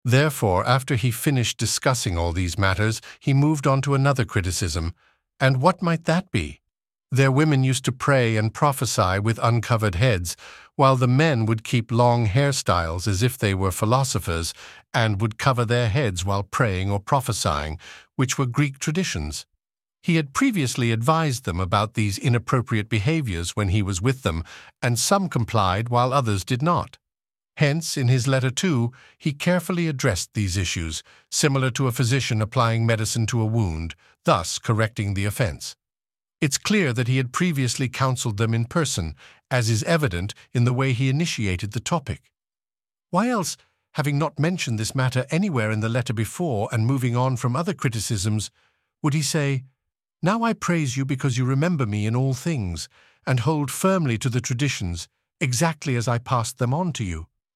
Therefore, after he finished discussing all these matters, he moved on to another criticism. And what might that be? Their women used to pray and prophesy with uncovered heads, while the men would keep long hairstyles as if they were philosophers, and would cover their heads while praying or prophesying, which were Greek traditions. He had previously advised them about these inappropriate behaviors when he was with them, and some complied while others did not. Hence, in his letter too, he carefully addressed these issues, similar to a physician applying medicine to a wound, thus correcting the offense. It's clear that he had previously counseled them in person, as is evident in the way he initiated the topic. Why else, having not mentioned this matter anywhere in the letter before and moving on from other criticisms, would he say, "Now I praise you because you remember me in all things, and hold firmly to the traditions, exactly as I passed them on to you"?